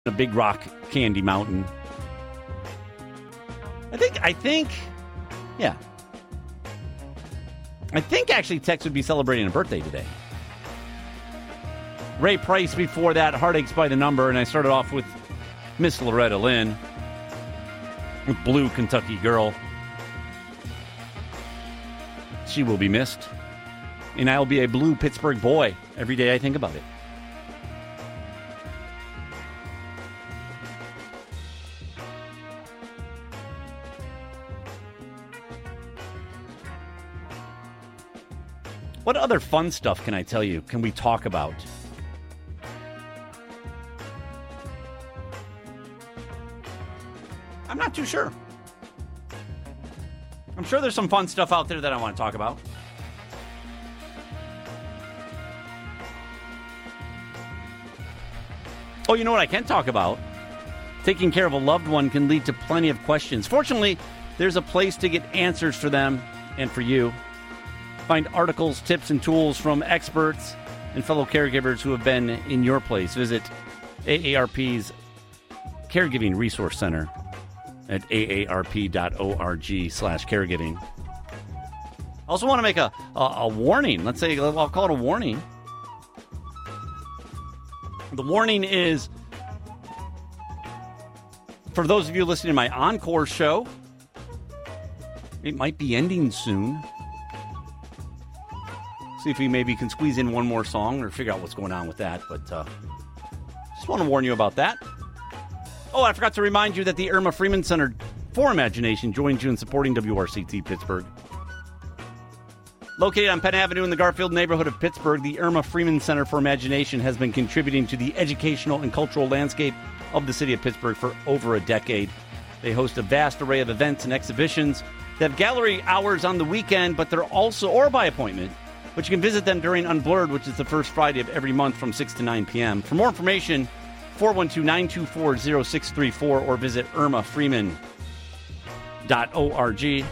a big rock candy mountain. I think, yeah. I think actually Tex would be celebrating a birthday today. Ray Price before that, Heartaches by the Number, and I started off with Miss Loretta Lynn with Blue Kentucky Girl. She will be missed. And I'll be a blue Pittsburgh boy every day I think about it. What other fun stuff can I tell you? Can we talk about? I'm not too sure. I'm sure there's some fun stuff out there that I want to talk about. Oh, you know what I can talk about? Taking care of a loved one can lead to plenty of questions. Fortunately, there's a place to get answers for them and for you. Find articles, tips, and tools from experts and fellow caregivers who have been in your place. Visit AARP's Caregiving Resource Center at aarp.org/caregiving. I also want to make a warning. Let's say, I'll call it a warning. The warning is, for those of you listening to my Encore show, it might be ending soon. See if we maybe can squeeze in one more song or figure out what's going on with that. But just want to warn you about that. Oh, I forgot to remind you that the Irma Freeman Center for Imagination joins you in supporting WRCT Pittsburgh. Located on Penn Avenue in the Garfield neighborhood of Pittsburgh, the Irma Freeman Center for Imagination has been contributing to the educational and cultural landscape of the city of Pittsburgh for over a decade. They host a vast array of events and exhibitions. They have gallery hours on the weekend, but they're also, or by appointment, but you can visit them during Unblurred, which is the first Friday of every month from 6 to 9 p.m. For more information, 412-924-0634 or visit irmafreeman.org.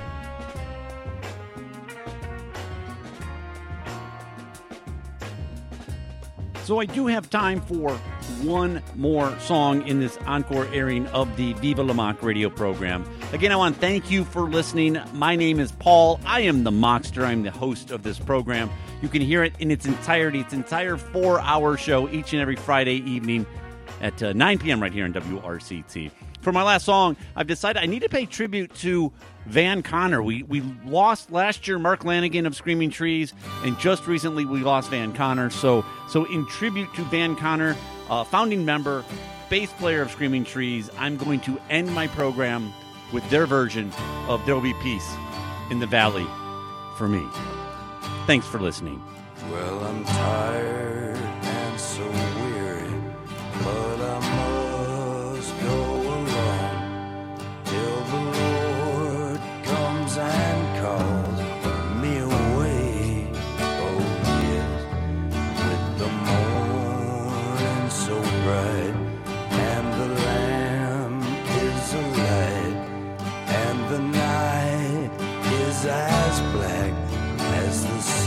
So I do have time for one more song in this encore airing of the Viva La Mock radio program. Again, I want to thank you for listening. My name is Paul. I am the Mockster. I'm the host of this program. You can hear it in its entirety, its entire 4-hour show each and every Friday evening at 9 p.m. right here on WRCT. For my last song, I've decided I need to pay tribute to Van Conner. We lost last year Mark Lanigan of Screaming Trees, and just recently we lost Van Conner. So in tribute to Van Conner, founding member, bass player of Screaming Trees, I'm going to end my program with their version of There'll Be Peace in the Valley for me. Thanks for listening. Well, I'm tired and so weary, but I must go along till the Lord comes and calls me away. Oh yes, with the morning so bright and the lamp is alight and the night is as black as the sea.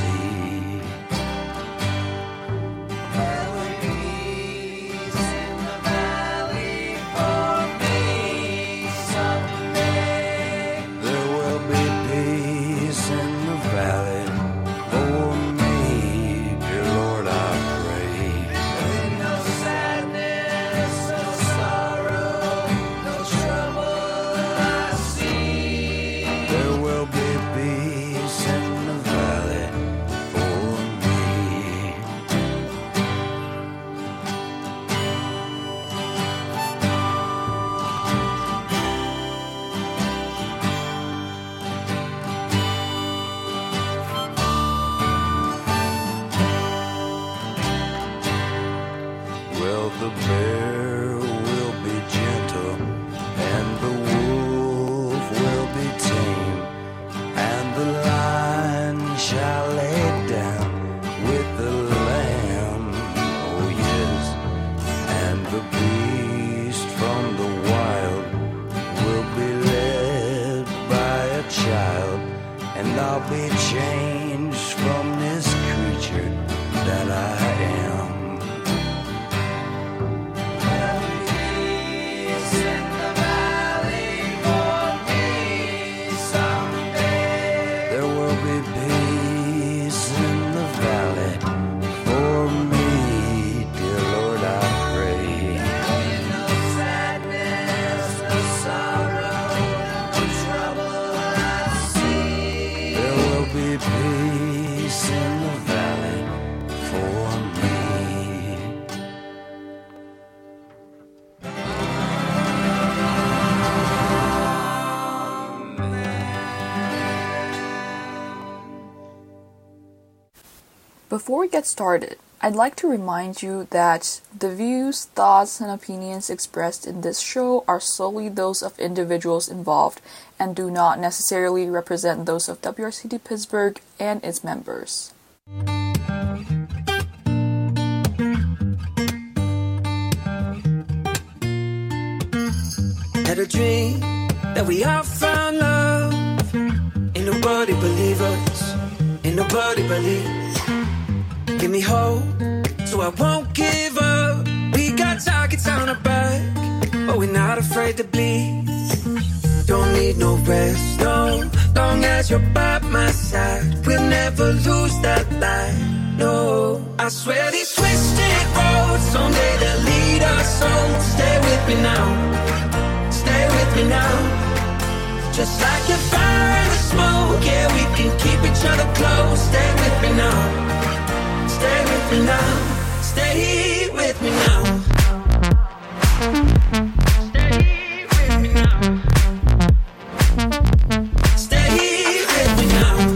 Before we get started, I'd like to remind you that the views, thoughts, and opinions expressed in this show are solely those of individuals involved and do not necessarily represent those of WRCT Pittsburgh and its members. Had a dream that we all found love. Ain't nobody believe us, ain't nobody believe. Give me hope, so I won't give up. We got targets on our back, but we're not afraid to bleed. Don't need no rest, no, long as you're by my side. We'll never lose that light, no. I swear these twisted roads, someday they'll lead us home. Stay with me now, stay with me now. Just like the fire and the smoke, yeah, we can keep each other close. Stay with me now, stay with me now, stay with me now. Stay with me now. Stay with me now.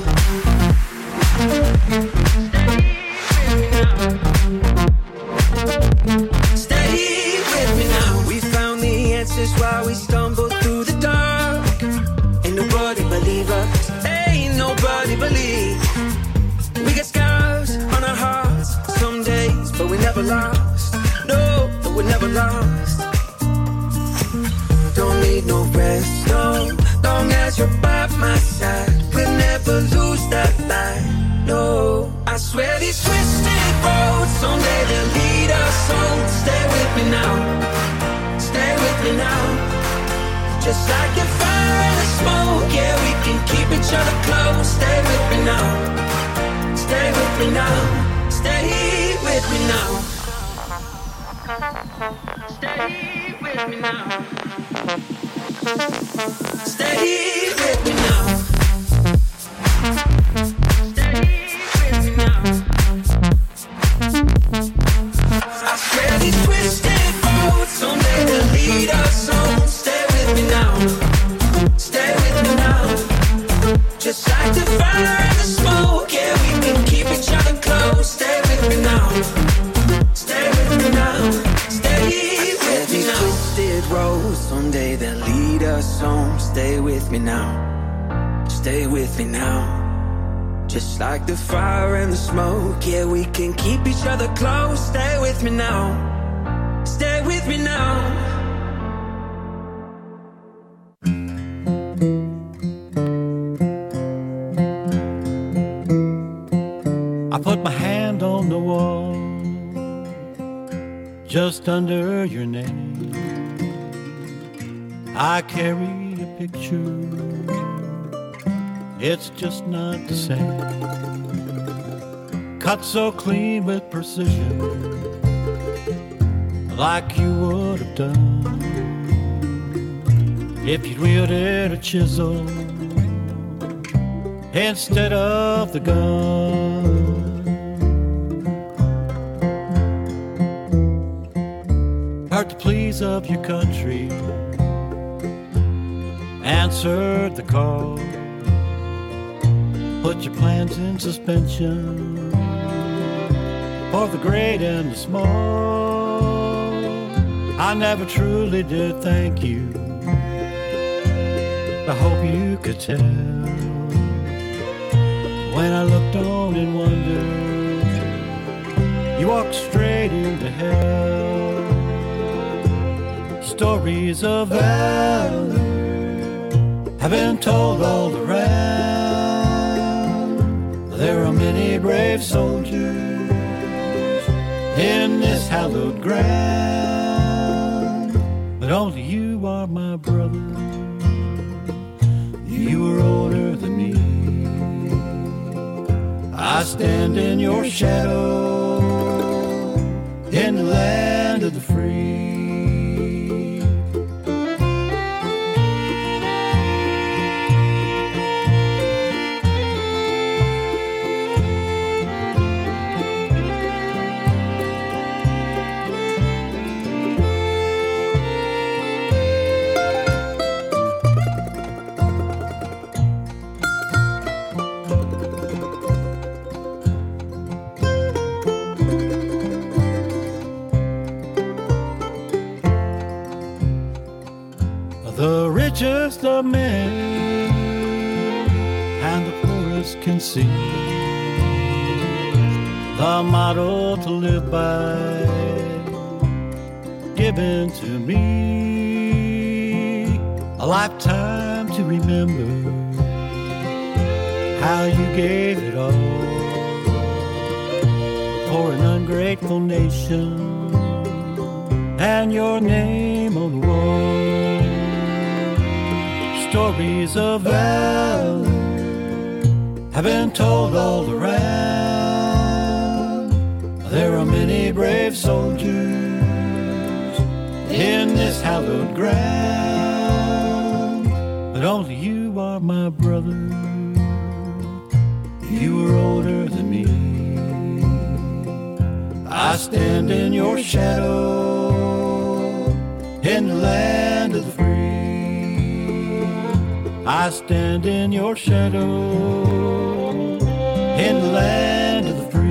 Stay with me now. We found the answers while we stumbled through the dark. Ain't nobody believe us, ain't nobody believe. We got scars on our hearts some days, but we never lost. No, but we never lost. Don't need no rest, no, long as you're by my side. We'll never lose that light, no. I swear these twisted roads, someday they'll lead us home. Stay with me now, stay with me now. Just like the fire and the smoke, yeah, we can keep each other close. Stay with me now, stay with me now, stay with me now. Stay with me now. Stay with me now. Stay with me now. I swear these twisted roads, someday they'll lead us home. Stay with me now, stay with me now. Just like the fire and the smoke, yeah, we can keep each other close. Stay with me now, stay with me now, stay with me now. Twisted roads, someday they'll lead us home. Stay with me now, stay with me now. Just like the fire and the smoke, yeah, we can keep each other close. Stay with me now, stay with me now. I put my hand on the wall, just under your name. I carry a picture, it's just not the same. Cut so clean with precision, like you would have done if you'd wielded a chisel instead of the gun. Heard the pleas of your country, answered the call, put your plans in suspension for the great and the small. I never truly did thank you, I hope you could tell. When I looked on in wonder, you walked straight into hell. Stories of valor have been told all around. There are many brave soldiers in this hallowed ground, but only you are my brother. You were older than me. I stand in your shadow in the land of the free. the richest of men and the poorest can see. The motto to live by, given to me, a lifetime to remember how you gave it all for an ungrateful nation and your name on the wall. Stories of valor have been told all around. There are many brave soldiers in this hallowed ground, but only you are my brother. You were older than me. I stand in your shadow in the land of the free. I stand in your shadow in the land of the free.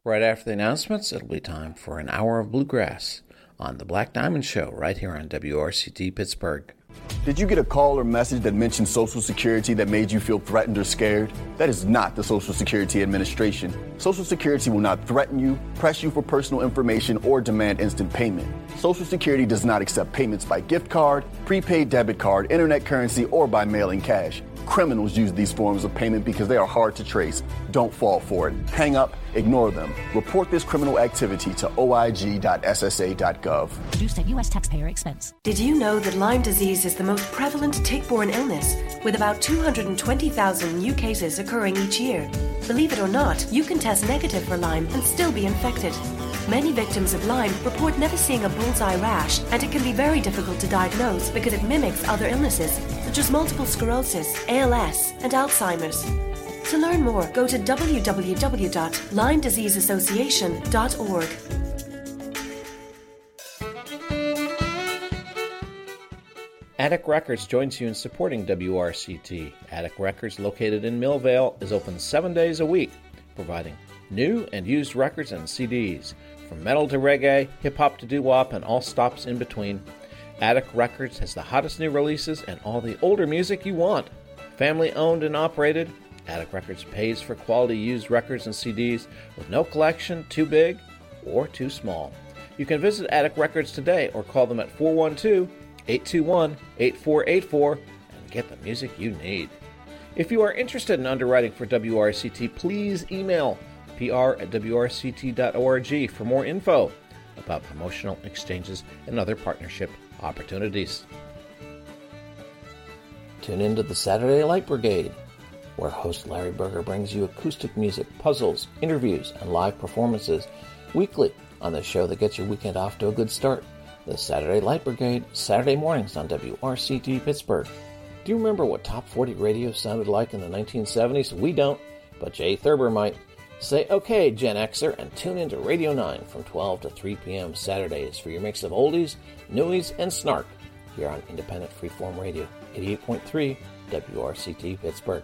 Right after the announcements, it'll be time for an hour of bluegrass on the Black Diamond Show right here on WRCT Pittsburgh. Did you get a call or message that mentioned Social Security that made you feel threatened or scared? That is not the Social Security Administration. Social Security will not threaten you, press you for personal information, or demand instant payment. Social Security does not accept payments by gift card, prepaid debit card, internet currency, or by mailing cash. Criminals use these forms of payment because they are hard to trace. Don't fall for it. Hang up, ignore them. Report this criminal activity to oig.ssa.gov. Produced at U.S. taxpayer expense. Did you know that Lyme disease is the most prevalent tick-borne illness, with about 220,000 new cases occurring each year? Believe it or not, you can test negative for Lyme and still be infected. Many victims of Lyme report never seeing a bullseye rash, and it can be very difficult to diagnose because it mimics other illnesses, such as multiple sclerosis, ALS, and Alzheimer's. To learn more, go to www.LymeDiseaseAssociation.org. Attic Records joins you in supporting WRCT. Attic Records, located in Millvale, is open 7 days a week, providing new and used records and CDs. From metal to reggae, hip-hop to doo-wop, and all stops in between, Attic Records has the hottest new releases and all the older music you want. Family owned and operated, Attic Records pays for quality used records and CDs with no collection too big or too small. You can visit Attic Records today or call them at 412-821-8484 and get the music you need. If you are interested in underwriting for WRCT, please email pr@wrct.org for more info about promotional exchanges and other partnership opportunities. Tune into the Saturday Light Brigade, where host Larry Berger brings you acoustic music, puzzles, interviews, and live performances weekly on the show that gets your weekend off to a good start. The Saturday Light Brigade, Saturday mornings on WRCT Pittsburgh. Do you remember what Top 40 radio sounded like in the 1970s? We don't, but Jay Thurber might. Say okay, Gen Xer, and tune into Radio 9 from 12 to 3 p.m. Saturdays for your mix of oldies, newies, and snark here on Independent Freeform Radio, 88.3 WRCT Pittsburgh.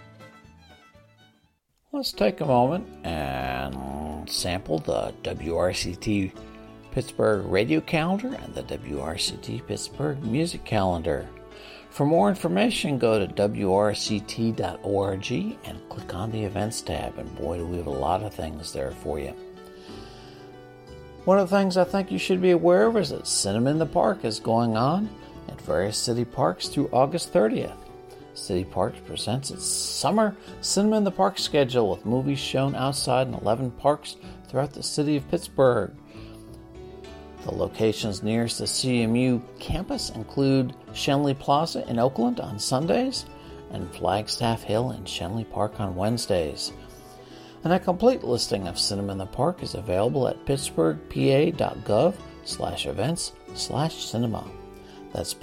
Let's take a moment and sample the WRCT Pittsburgh radio calendar and the WRCT Pittsburgh music calendar. For more information, go to wrct.org and click on the events tab, and boy, do we have a lot of things there for you. One of the things I think you should be aware of is that Cinema in the Park is going on at various city parks through August 30th. City Parks presents its summer Cinema in the Park schedule with movies shown outside in 11 parks throughout the city of Pittsburgh. The locations nearest the CMU campus include Schenley Plaza in Oakland on Sundays and Flagstaff Hill in Schenley Park on Wednesdays. And a complete listing of Cinema in the Park is available at pittsburghpa.gov/events/cinema. That's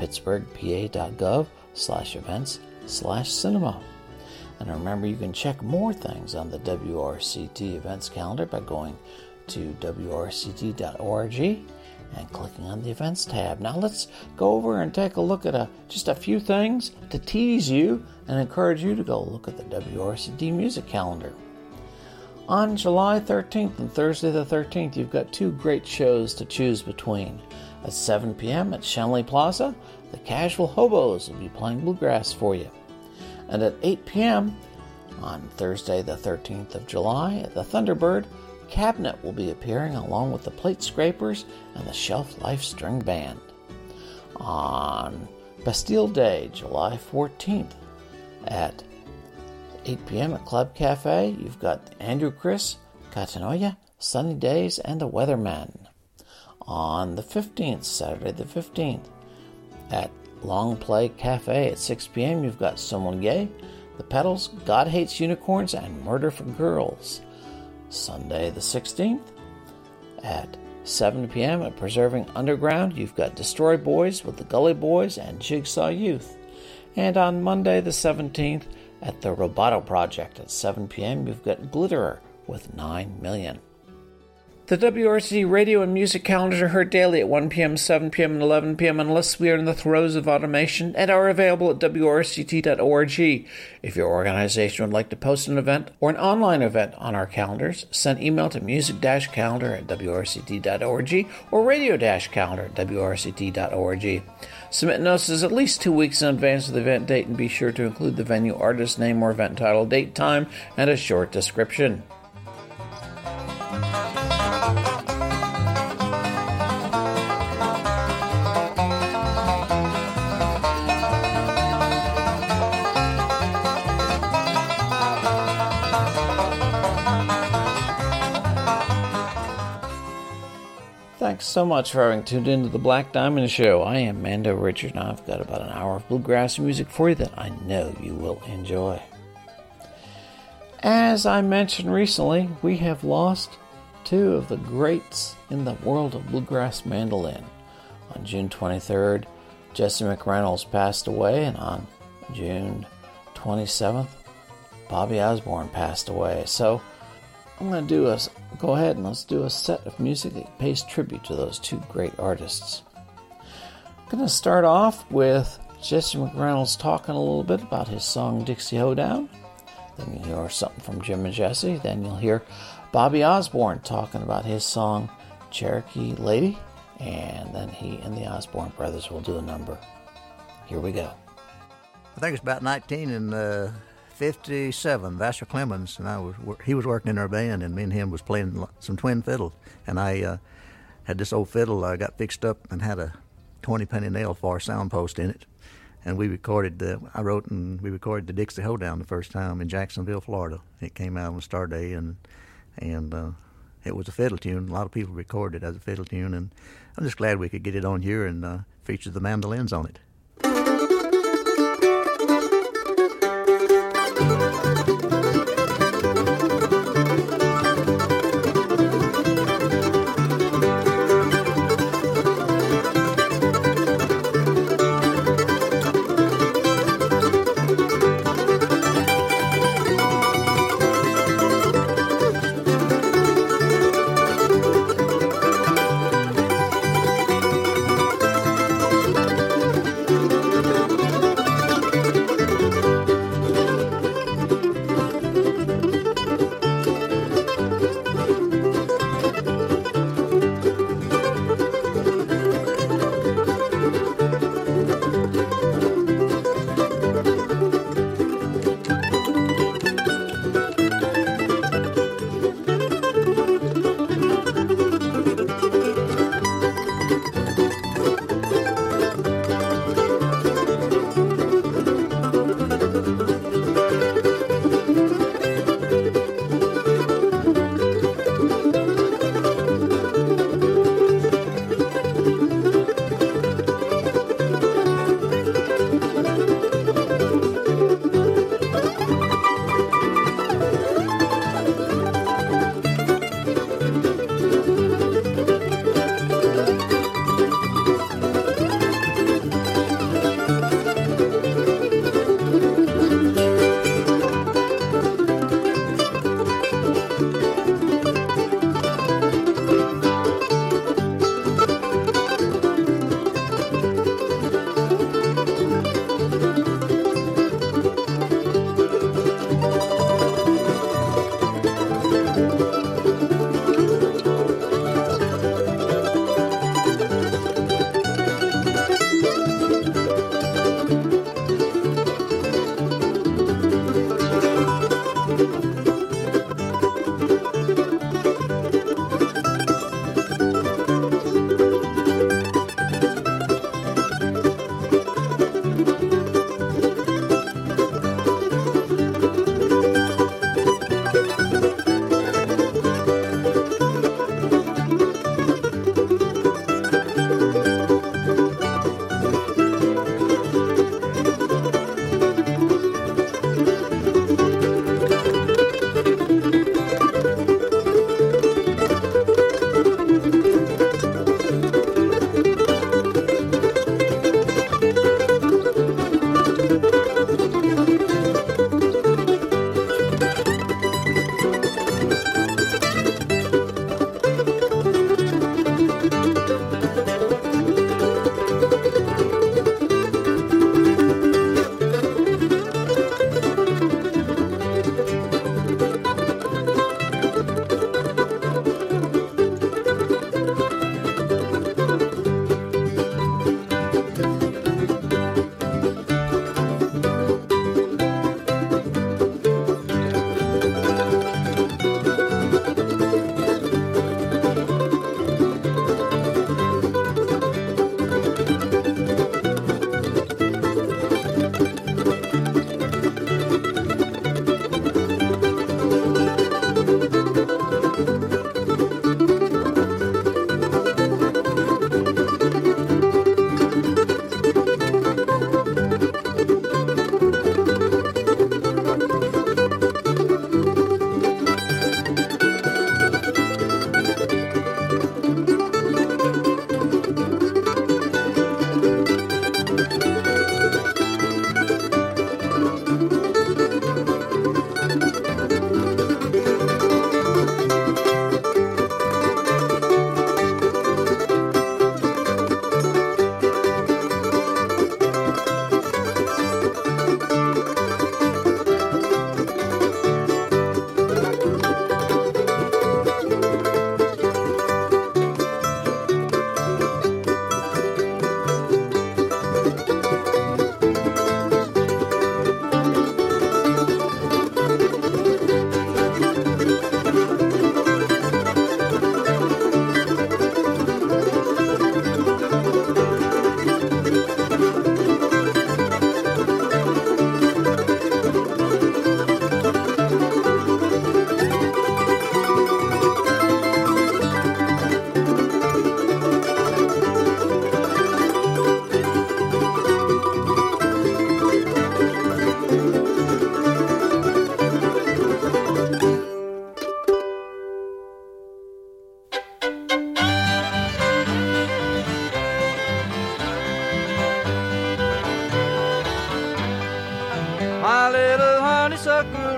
pittsburghpa.gov/events/cinema. And remember, you can check more things on the WRCT events calendar by going to wrct.org and clicking on the events tab. Now let's go over and take a look at just a few things to tease you and encourage you to go look at the WRCT music calendar. On July 13th and Thursday the 13th, you've got two great shows to choose between. At 7 p.m. at Schenley Plaza, the Casual Hobos will be playing bluegrass for you. And at 8 p.m. on Thursday the 13th of July at the Thunderbird, Cabinet will be appearing along with the Plate Scrapers and the Shelf Life String Band. On Bastille Day, July 14th, at 8 p.m. at Club Cafe, you've got Andrew Chris, Katanoya, Sunny Days, and the Weathermen. On the 15th, Saturday the 15th, at Long Play Cafe at 6 p.m., you've got Someone Gay, The Pedals, God Hates Unicorns, and Murder for Girls. Sunday the 16th, at 7 p.m. at Preserving Underground, you've got Destroy Boys with the Gully Boys and Jigsaw Youth. And on Monday the 17th, at the Roboto Project at 7 p.m., you've got Glitterer with 9 Million. The WRC radio and music calendars are heard daily at 1 p.m., 7 p.m., and 11 p.m. unless we are in the throes of automation and are available at WRCT.org. If your organization would like to post an event or an online event on our calendars, send email to music-calendar at WRCT.org or radio-calendar at WRCT.org. Submit notices at least 2 weeks in advance of the event date and be sure to include the venue, artist name, or event title, date, time, and a short description. Thanks so much for having tuned into the Black Diamond Show. I am Mando Richard, and I've got about an hour of bluegrass music for you that I know you will enjoy. As I mentioned recently, we have lost two of the greats in the world of bluegrass mandolin. On June 23rd, Jesse McReynolds passed away, and on June 27th, Bobby Osborne passed away. So I'm going to go ahead and let's do a set of music that pays tribute to those two great artists. I'm going to start off with Jesse McReynolds talking a little bit about his song Dixie Hoedown. Then you'll hear something from Jim and Jesse. Then you'll hear Bobby Osborne talking about his song Cherokee Lady. And then he and the Osborne brothers will do a number. Here we go. I think it's about 1957. Vassar Clemens and he was working in our band, and me and him was playing some twin fiddles. And I had this old fiddle I got fixed up and had a 20-penny nail for a sound post in it. And we recorded I wrote and we recorded the Dixie Hoedown the first time in Jacksonville, Florida. It came out on Star Day, and it was a fiddle tune. A lot of people recorded it as a fiddle tune, and I'm just glad we could get it on here and feature the mandolins on it.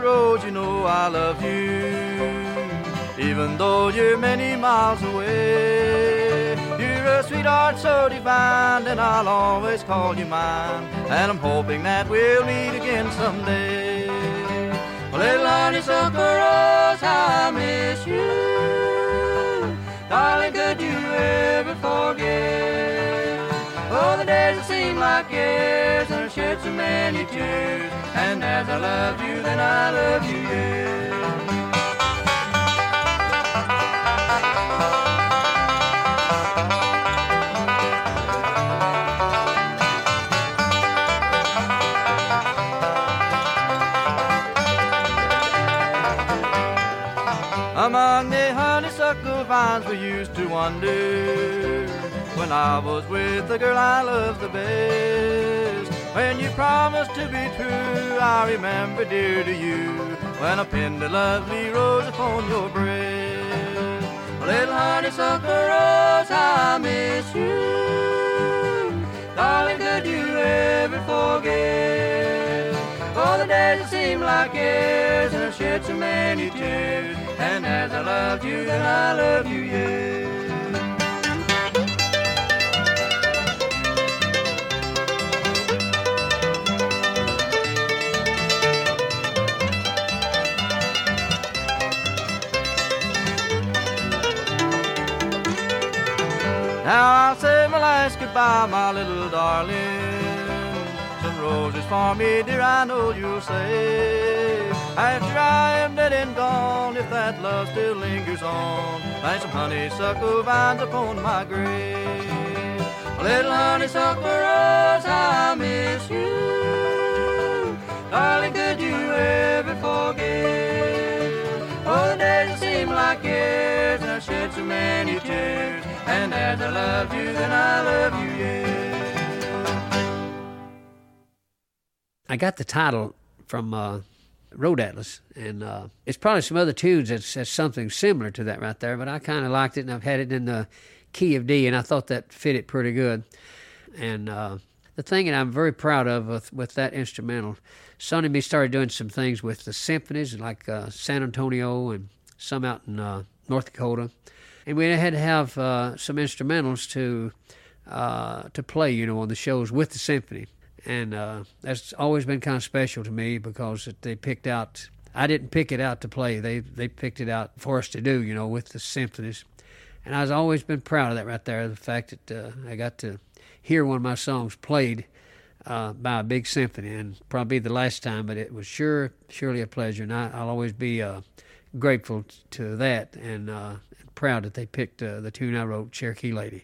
road, you know I love you. Even though you're many miles away, you're a sweetheart so divine, and I'll always call you mine. And I'm hoping that we'll meet again someday. Well, little honeysuckle rose, how I miss you. Darling, could you ever forget? Oh, the days that seem like years, and I shed so many tears. And as I love you, then I love you, yeah. Among the honeysuckle vines we used to wander, when I was with the girl I love the best. When you promised to be true, I remember, dear, to you, when I pinned a lovely rose upon your breast. Little honeysuckle rose, how I miss you. Darling, could you ever forget? Oh, the days that seem like years, and I shed so many tears. And as I loved you, then I love you, yeah. Now I'll say my last goodbye, my little darling. Some roses for me, dear, I know you'll say. After I am dead and gone, if that love still lingers on, plant some honeysuckle vines upon my grave. Little honeysuckle rose, how I miss you. Darling, could you ever forget? Oh, the days that seem like years, and I shed so many tears. And as I love you, then I love you, yeah. I got the title from Road Atlas, and it's probably some other tunes that's something similar to that right there, but I kind of liked it, and I've had it in the key of D, and I thought that fit it pretty good. And the thing that I'm very proud of with that instrumental, Sonny and me started doing some things with the symphonies, like San Antonio and some out in North Dakota, and we had to have some instrumentals to play, you know, on the shows with the symphony. And that's always been kind of special to me because they picked out, I didn't pick it out to play, they picked it out for us to do, you know, with the symphonies. And I've always been proud of that right there, the fact that I got to hear one of my songs played by a big symphony, and probably the last time, but it was surely a pleasure, and I'll always be grateful to that, and proud that they picked the tune I wrote, Cherokee Lady.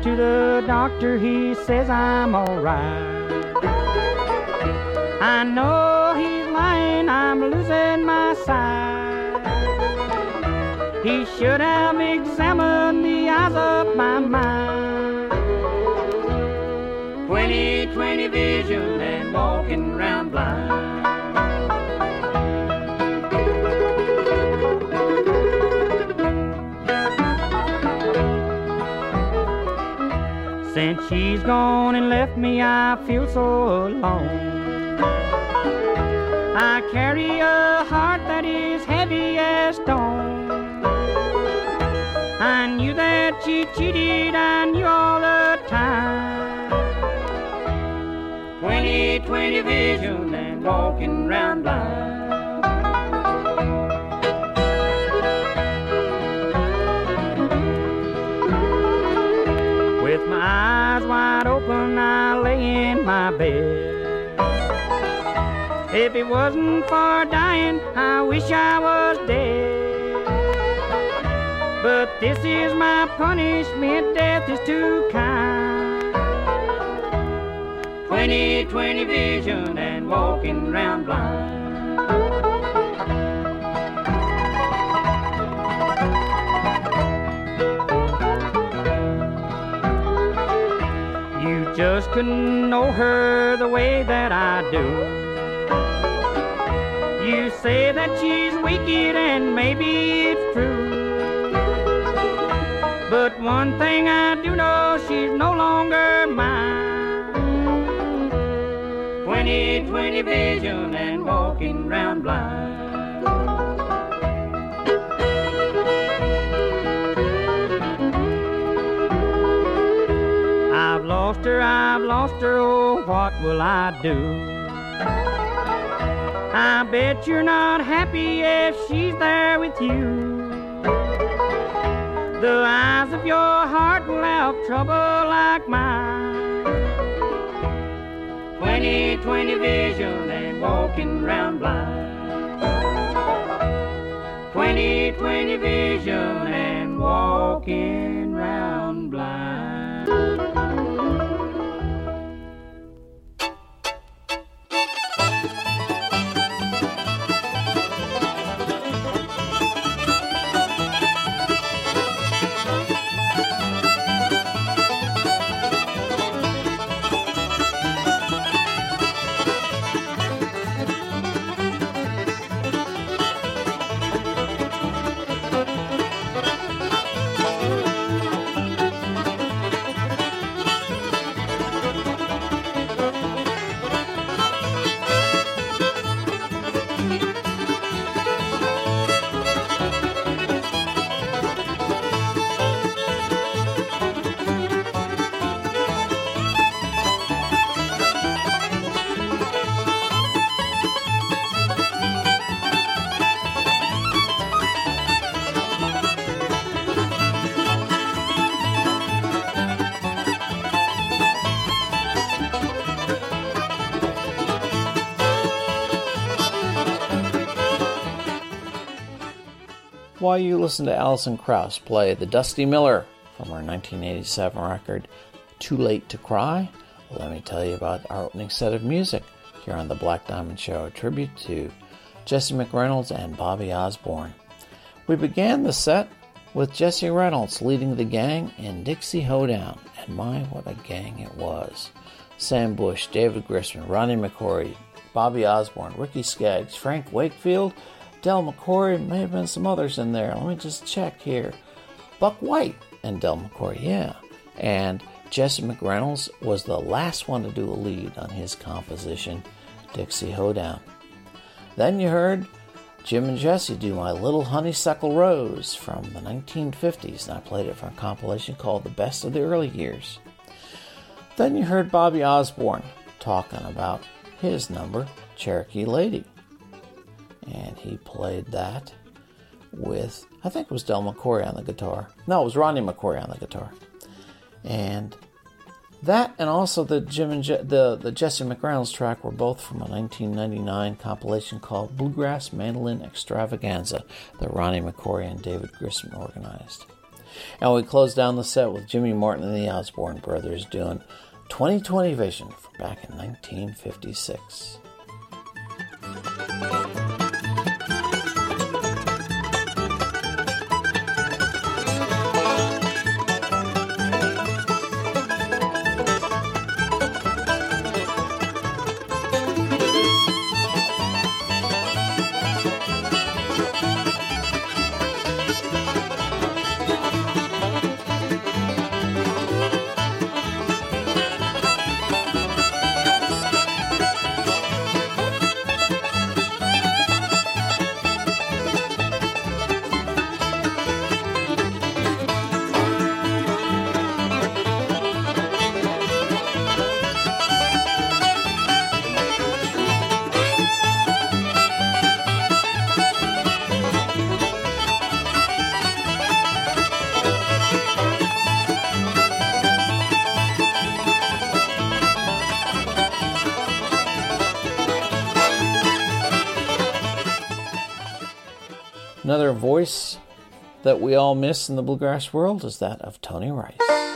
Went to the doctor, he says I'm alright. I know he's lying, I'm losing my sight. He should have examined the eyes of my mind. 20/20 vision and walking around blind. Since she's gone and left me, I feel so alone. I carry a heart that is heavy as stone. I knew that she cheated, I knew all the time. 20/20 vision and walking round blind. With my eyes wide open, I lay in my bed. If it wasn't for dying, I wish I was dead. But this is my punishment, death is too kind. 20/20 vision and walking round blind. You just couldn't know her the way that I do. You say that she's wicked and maybe it's true. But one thing I do know, she's no longer mine. 20/20 vision and walking round blind. I've lost her, oh, what will I do? I bet you're not happy if she's there with you. The eyes of your heart will have trouble like mine. 20/20 vision and walking round blind. 20/20 vision and walking round blind. While you listen to Alison Krauss play the Dusty Miller from her 1987 record, Too Late to Cry, let me tell you about our opening set of music here on the Black Diamond Show, a tribute to Jesse McReynolds and Bobby Osborne. We began the set with Jesse Reynolds leading the gang in Dixie Hoedown, and my, what a gang it was. Sam Bush, David Grisman, Ronnie McCory, Bobby Osborne, Ricky Skaggs, Frank Wakefield, Del McCory, may have been some others in there. Let me just check here. Buck White and Del McCory, yeah. And Jesse McReynolds was the last one to do a lead on his composition, Dixie Hoedown. Then you heard Jim and Jesse do My Little Honeysuckle Rose from the 1950s, and I played it from a compilation called The Best of the Early Years. Then you heard Bobby Osborne talking about his number, Cherokee Lady. And he played that with, I think it was Del McCory on the guitar. No, it was Ronnie McCory on the guitar. And that and also the the Jesse McReynolds track were both from a 1999 compilation called Bluegrass Mandolin Extravaganza that Ronnie McCory and David Grisman organized. And we close down the set with Jimmy Martin and the Osborne Brothers doing 20/20 Vision from back in 1956. Another voice that we all miss in the bluegrass world is that of Tony Rice.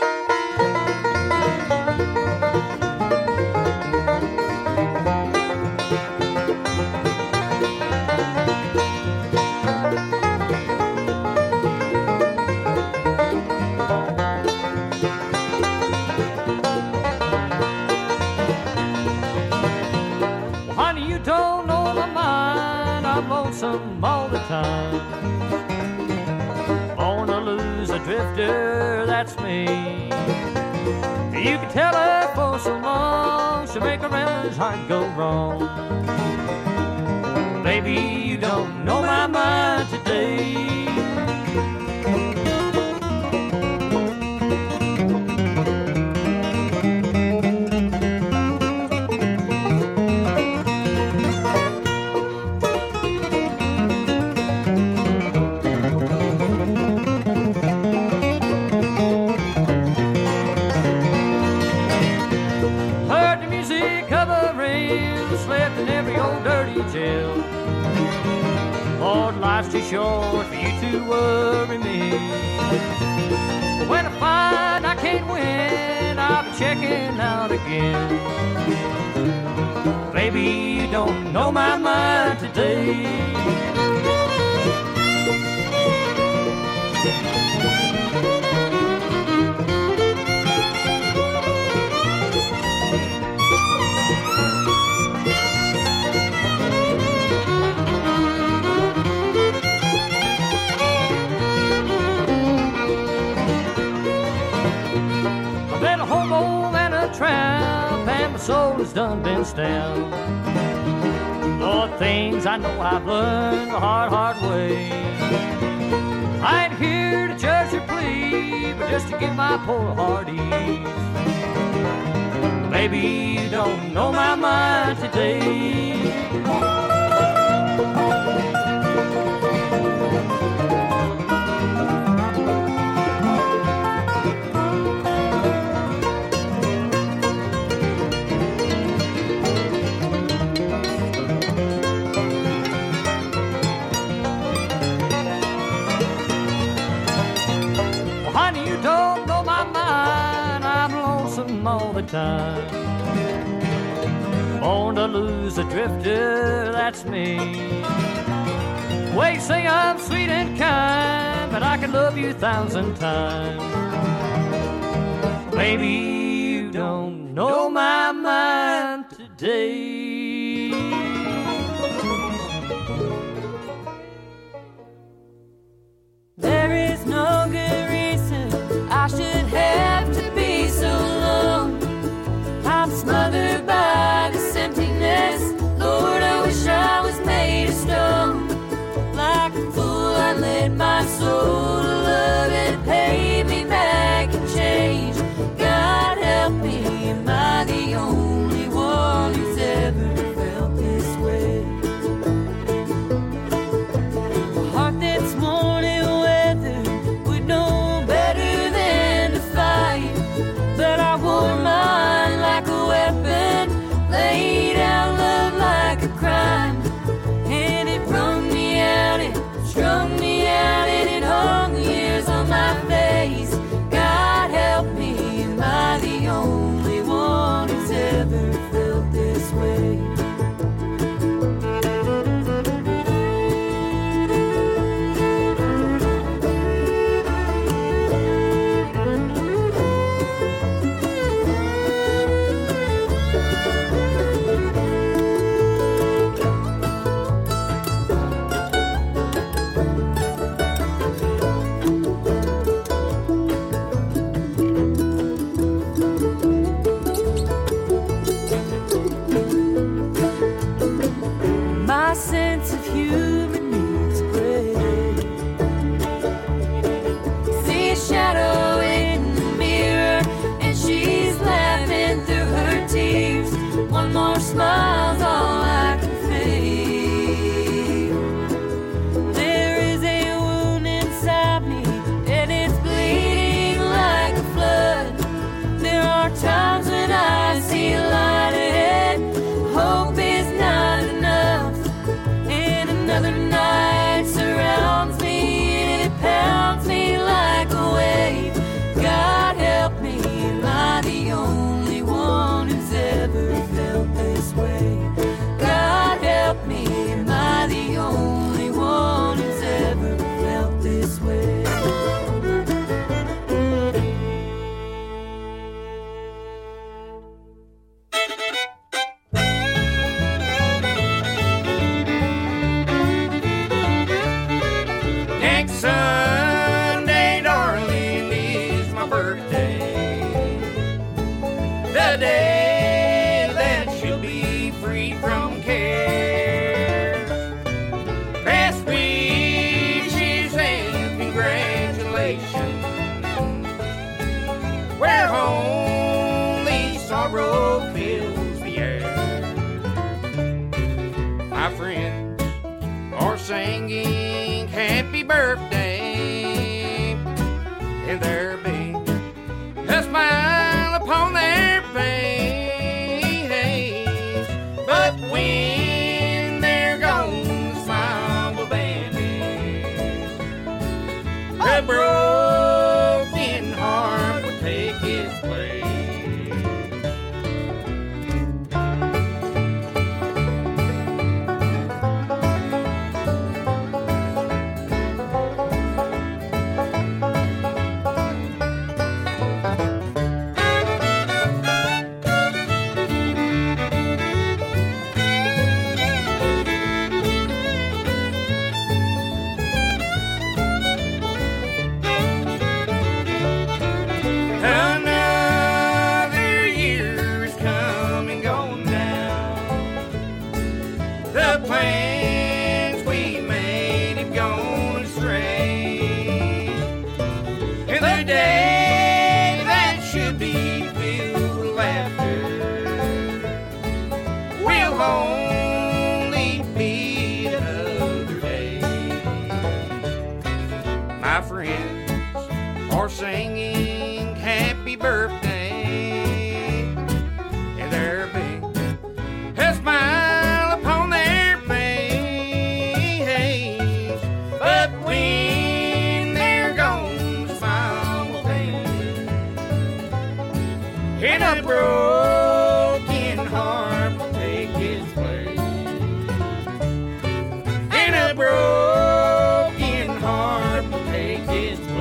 Honey, you don't know my mind. I'm lonesome all the time. Born to lose a drifter, that's me. You can tell her for so long, she'll make a man's heart go wrong. Baby, you don't know my mind today. Lord, life's too short for you to worry me. But when I find I can't win, I'll be checking out again. Baby, you don't know my mind today. Tramp, and my soul has done been stamped. Lord, things I know I've learned the hard, hard way. I ain't here to judge or plead, but just to give my poor heart ease. Baby, you don't know my mind today. All the time, born to lose a drifter, that's me. Way you say I'm sweet and kind, but I can love you 1,000 times. Baby, you don't know my mind today. There is no good reason I should have to be so alone. I'm smothered by this emptiness. Lord, I wish I was made of stone. Like a fool, I led my soul to love and pay me back in change. God help me, am I the only one who's ever felt this way? A heart that's worn and weathered would know better than to fight, but I wore mine like a weapon, laid out love like a crime, and it wrung me out, it strung me out, and it hung singing happy birthday, and there be a smile upon their face, but when they're gone, the smile will vanish. A broken heart will take its place. Another year is come and gone now. The plans we made have gone astray, and the day that should be filled with laughter will only be another day. My friends are singing happy birthday, and there be a smile upon their face, but when they're gone, the smile will fade, and a broken heart will take its place, and a broken heart will take its place.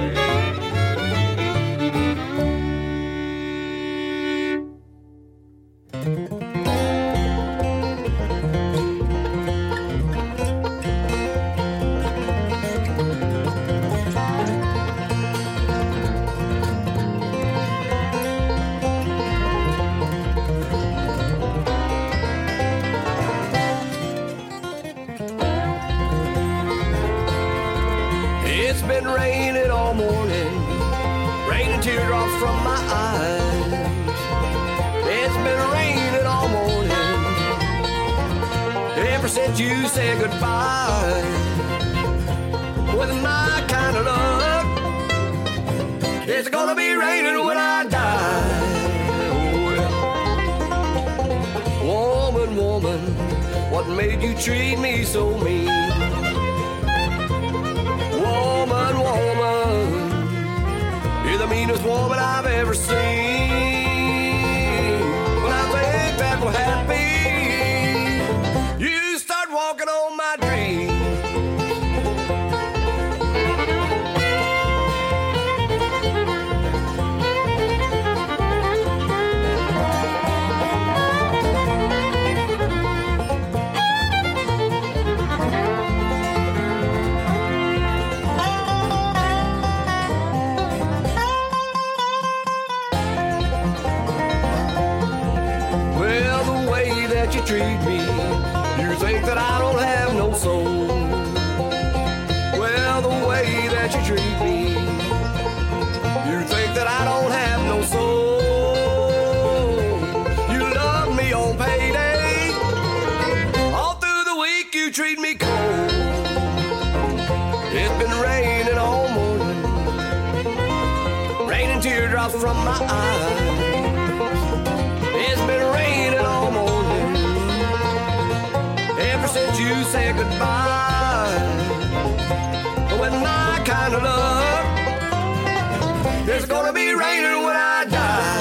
It's been raining all morning, raining teardrops from my eyes. It's been raining all morning, ever since you said goodbye. With my kind of luck, it's gonna be raining when I die. Oh, woman, woman, what made you treat me so mean? Woman, woman, you're the meanest woman I've ever seen. When I think that we're happy, you start walking on my dreams. You treat me, you think that I don't have no soul. Well, the way that you treat me, you think that I don't have no soul. You love me on payday, all through the week you treat me cold. It's been raining all morning, raining teardrops from my eyes. It's been raining all morning, ever since you said goodbye. With my kind of love, it's gonna be raining when I die.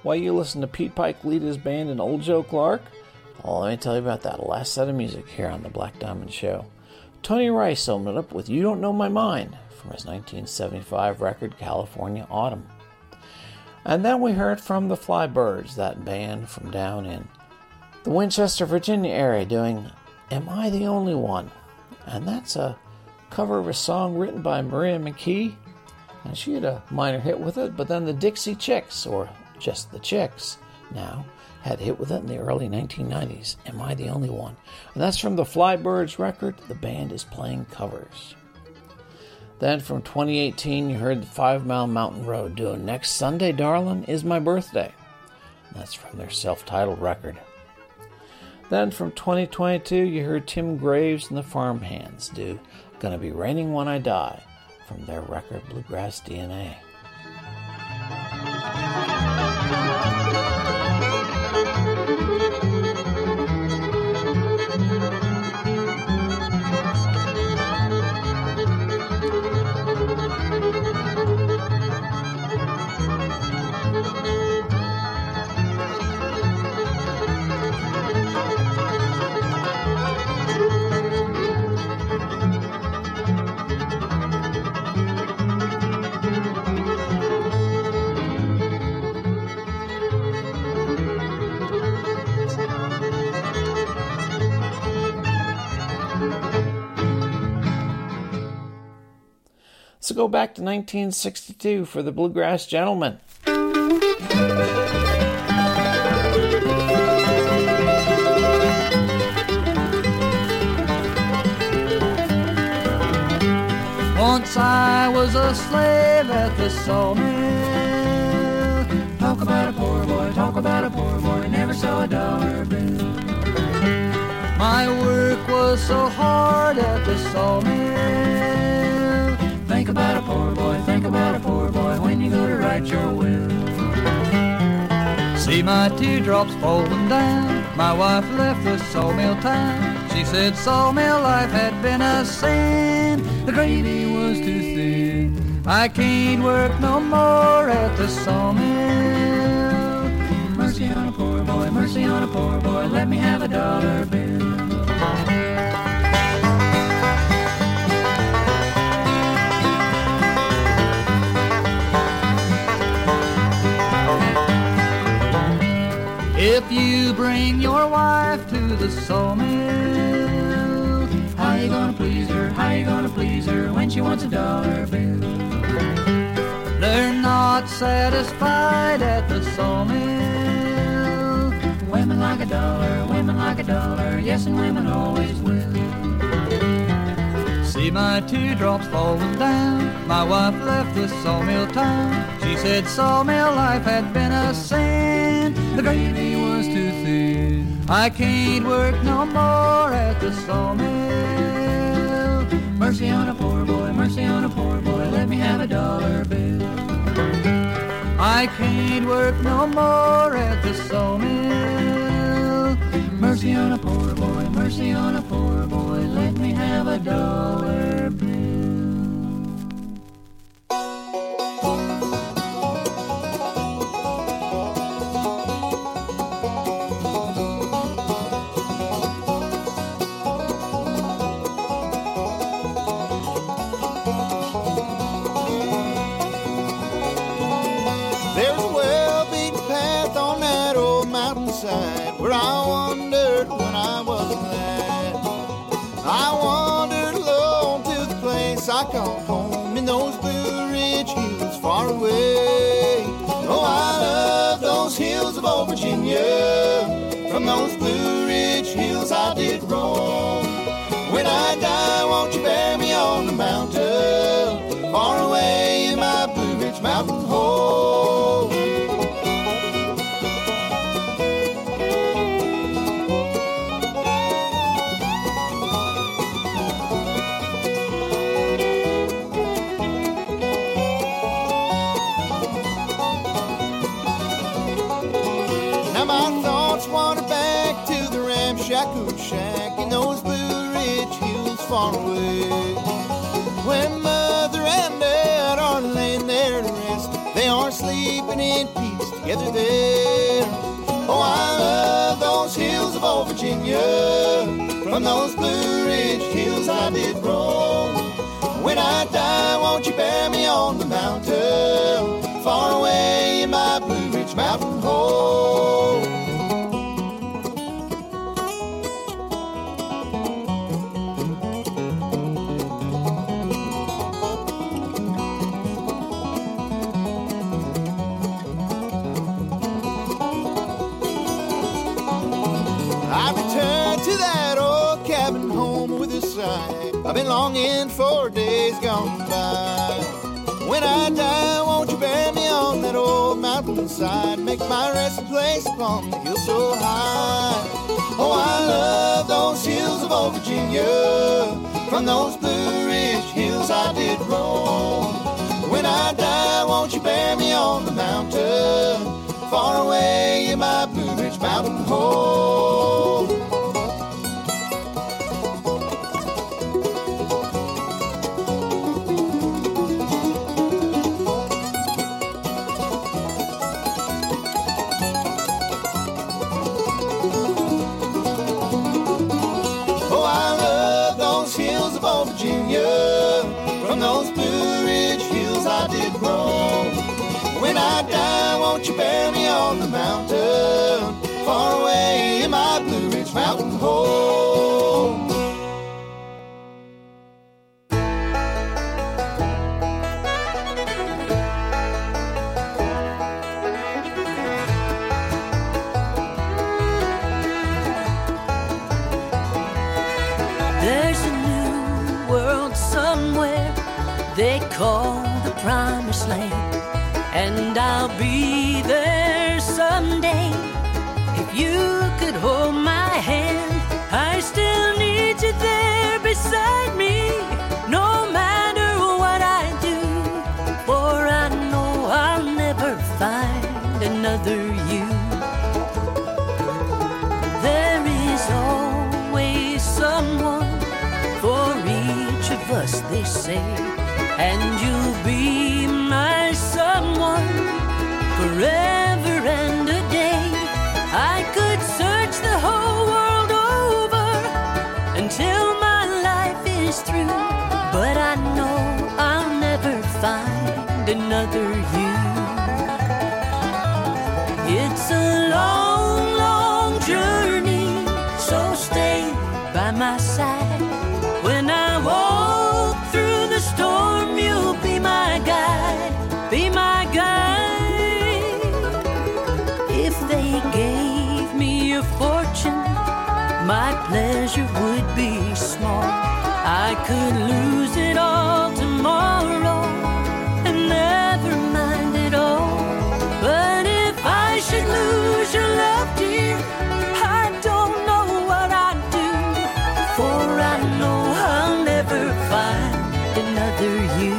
while you listen to Pete Pike lead his band and Old Joe Clark? Well, let me tell you about that last set of music here on the Black Diamond Show. Tony Rice opened it up with You Don't Know My Mind from his 1975 record California Autumn. And then we heard from the Flybirds, that band from down in the Winchester, Virginia area, doing Am I the Only One? And that's a cover of a song written by Maria McKee, and she had a minor hit with it, but then the Dixie Chicks, or just the Chicks now, had a hit with it in the early 1990s, Am I the Only One? And that's from the Flybirds record, The Band Is Playing Covers. Then from 2018, you heard the 5 Mile Mountain Road doing Next Sunday, Darlin', Is My Birthday. And that's from their self-titled record. Then from 2022, you heard Tim Graves and the Farmhands do Gonna Be Raining When I Die from their record Bluegrass DNA. So go back to 1962 for the Bluegrass Gentlemen. Once I was a slave at the sawmill. Talk about a poor boy, talk about a poor boy, never saw a dollar bill. My work was so hard at the sawmill. Think about a poor boy, think about a poor boy when you go to write your will. See my teardrops falling down, my wife left the sawmill town. She said sawmill life had been a sin, the gravy was too thin. I can't work no more at the sawmill. Mercy on a poor boy, mercy on a poor boy, let me have a dollar bill. If you bring your wife to the sawmill, how you gonna please her, how you gonna please her when she wants a dollar bill? They're not satisfied at the sawmill. Women like a dollar, yes, and women always will. See my teardrops falling down, my wife left the sawmill town. She said sawmill life had been a sin, the gravy was too thin. I can't work no more at the sawmill. Mercy on a poor boy, mercy on a poor boy, let me have a dollar bill. I can't work no more at the sawmill. Mercy on a poor boy, mercy on a poor boy, let me have a dollar bill. There's a well-beaten path on that old mountainside where I wandered when I was a lad. I wandered alone to the place I call home in those Blue Ridge hills far away. Oh, I love those hills of old Virginia. From those Blue Ridge hills I did roam. When I die, won't you bury me on the mountain far away in my Blue Ridge mountain home? Now my thoughts wander back to the ramshackle shack in those Blue Ridge hills far away. When Mother and Dad are laying there to rest, they are sleeping in peace together there. hills of old Virginia. From those Blue Ridge hills I did roam. When I die, won't you bury me on the mountain, far away in my Blue Ridge mountain home? I returned to that old cabin home with a sigh. I've been longing for days gone by. When I die, won't you bury me on that old mountainside, make my resting place upon the hill so high. Oh, I love those hills of old Virginia. From those Blue Ridge hills I did roam. When I die, won't you bury me on the mountain, far away in my Blue Ridge mountain home? Virginia, from those Blue Ridge hills I did roam. When I die, won't you bury me on the mountain, far away in my Blue Ridge mountain home? There's a new world somewhere they call the Promised Land, and I'll be there someday. If you could hold my hand, I still need you there beside me, no matter what I do, for I know I'll never find another you. There is always someone for each of us, they say, and you'll be my someone forever and a day. I could search the whole world over until my life is through, but I know I'll never find another you. It's a long, long journey, so stay by my side. When I walk through the storm, you'll be my guide, be my guide. If they gave me a fortune, my pleasure would be small. I could lose it all tomorrow and never mind it all. But if I should lose your love, dear, I don't know what I'd do, for I know I'll never find another you.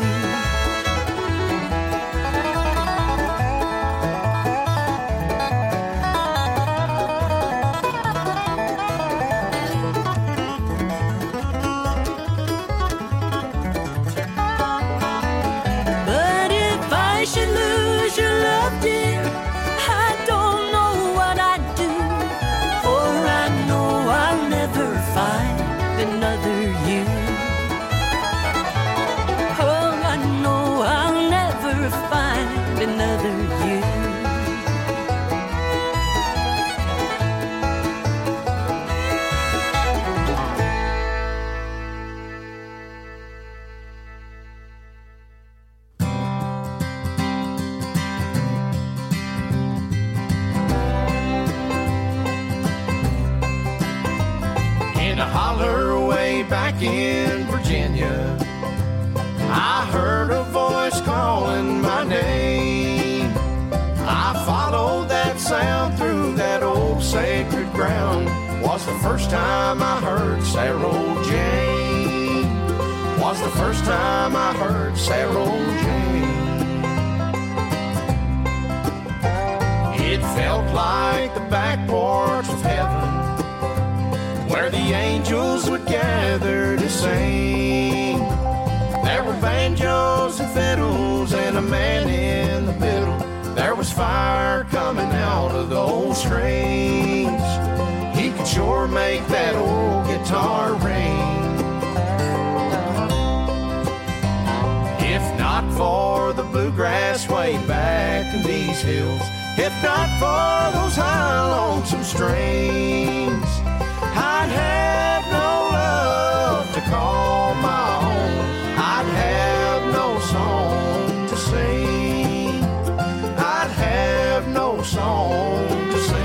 But if I should lose your love, dear, I don't know what I'd do, for I know I'll never find another you. Oh, I know I'll never find another you. In a holler way back in Virginia, I heard a voice calling my name. I followed that sound through that old sacred ground. Was the first time I heard Sarah Jane. Was the first time I heard Sarah Jane. It felt like the back porch of heaven, where the angels would gather to sing. There were banjos and fiddles and a man in the middle. There was fire coming out of those strings. He could sure make that old guitar ring. If not for the bluegrass way back in these hills, if not for those high lonesome strings, I'd have no love to call my own. I'd have no song to sing. I'd have no song to sing.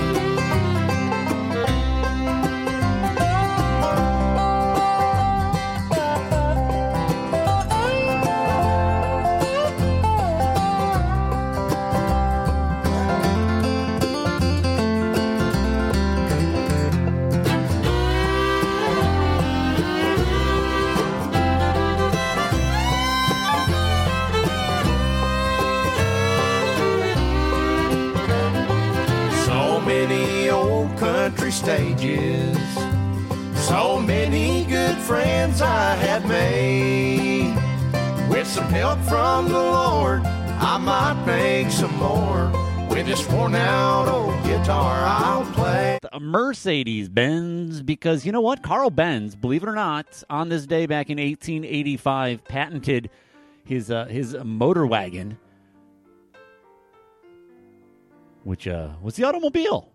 Country stages, so many good friends I had made. With some help from the Lord, I might make some more. With this worn out old guitar I'll play. A Mercedes-Benz, because you know what? Carl Benz, believe it or not, on this day back in 1885, patented his motor wagon, which was the automobile.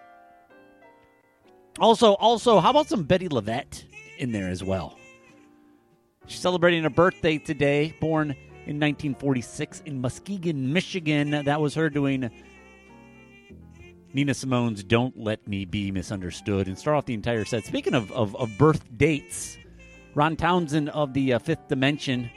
Also, how about some Betty LaVette in there as well? She's celebrating a birthday today, born in 1946 in Muskegon, Michigan. That was her doing Nina Simone's Don't Let Me Be Misunderstood, and start off the entire set. Speaking of birth dates, Ron Townsend of the Fifth Dimension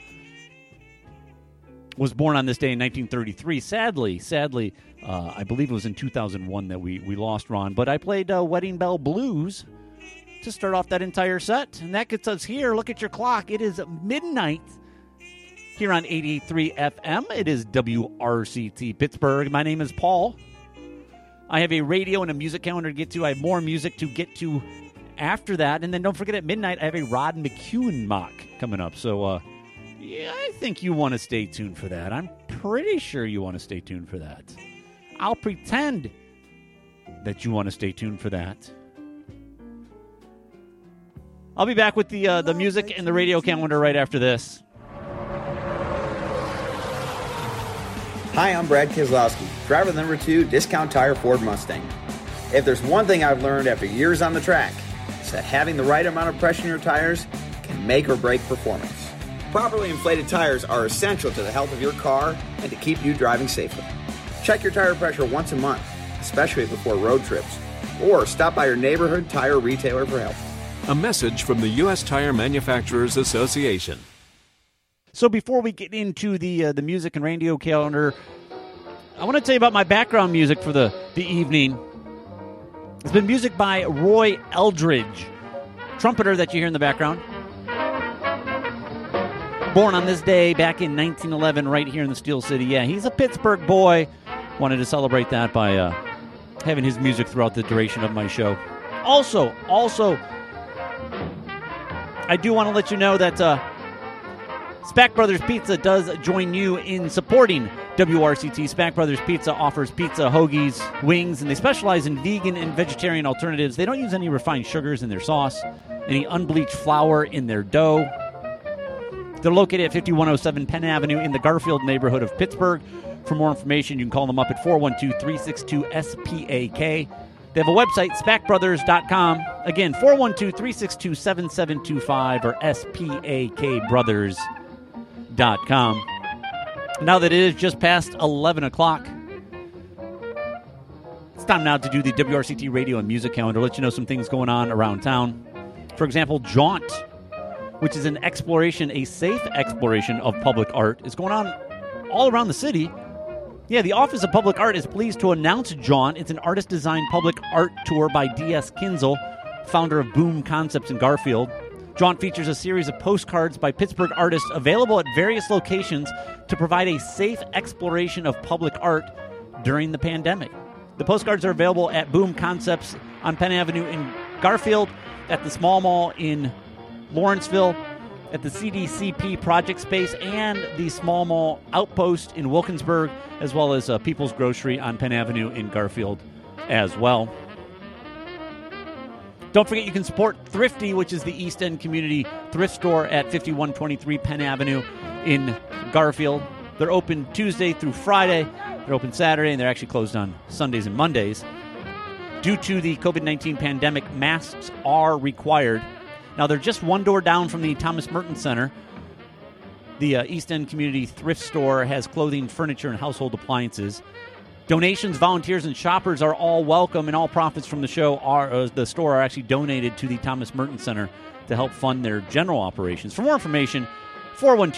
was born on this day in 1933. Sadly, I believe it was in 2001 that we lost Ron. But I played Wedding Bell Blues to start off that entire set. And that gets us here. Look at your clock. It is midnight here on 88.3 FM. It is WRCT Pittsburgh. My name is Paul. I have a radio and a music calendar to get to. I have more music to get to after that. And then don't forget, at midnight, I have a Rod McEwen mock coming up. So, yeah, I think you want to stay tuned for that. I'm pretty sure you want to stay tuned for that. I'll pretend that you want to stay tuned for that. I'll be back with the music and the radio calendar right after this. Hi, I'm Brad Keselowski, driver number 2, Discount Tire Ford Mustang. If there's one thing I've learned after years on the track, it's that having the right amount of pressure in your tires can make or break performance. Properly inflated tires are essential to the health of your car and to keep you driving safely. Check your tire pressure once a month, especially before road trips, or stop by your neighborhood tire retailer for help. A message from the U.S. Tire Manufacturers Association. So before we get into the music and radio calendar, I want to tell you about my background music for the evening. It's been music by Roy Eldridge, trumpeter that you hear in the background. Born on this day back in 1911 right here in the Steel City. Yeah, he's a Pittsburgh boy. Wanted to celebrate that by having his music throughout the duration of my show. Also, I do want to let you know that Spack Brothers Pizza does join you in supporting WRCT. Spack Brothers Pizza offers pizza, hoagies, wings, and they specialize in vegan and vegetarian alternatives. They don't use any refined sugars in their sauce, any unbleached flour in their dough. They're located at 5107 Penn Avenue in the Garfield neighborhood of Pittsburgh. For more information, you can call them up at 412-362-SPAK. They have a website, SpackBrothers.com. Again, 412-362-7725 or SPAKBrothers.com. Now that it is just past 11 o'clock, it's time now to do the WRCT radio and music calendar. Let you know some things going on around town. For example, Jaunt, which is an exploration, a safe exploration of public art, is going on all around the city. Yeah, the Office of Public Art is pleased to announce Jaunt. It's an artist-designed public art tour by D.S. Kinzel, founder of Boom Concepts in Garfield. Jaunt features a series of postcards by Pittsburgh artists available at various locations to provide a safe exploration of public art during the pandemic. The postcards are available at Boom Concepts on Penn Avenue in Garfield, at the Small Mall in Lawrenceville, at the CDCP Project Space, and the Small Mall Outpost in Wilkinsburg, as well as People's Grocery on Penn Avenue in Garfield as well. Don't forget you can support Thrifty, which is the East End Community Thrift Store at 5123 Penn Avenue in Garfield. They're open Tuesday through Friday. They're open Saturday, and they're actually closed on Sundays and Mondays. Due to the COVID-19 pandemic, masks are required. Now, they're just one door down from the Thomas Merton Center. The East End Community Thrift Store has clothing, furniture, and household appliances. Donations, volunteers, and shoppers are all welcome, and all profits from the store are actually donated to the Thomas Merton Center to help fund their general operations. For more information, 412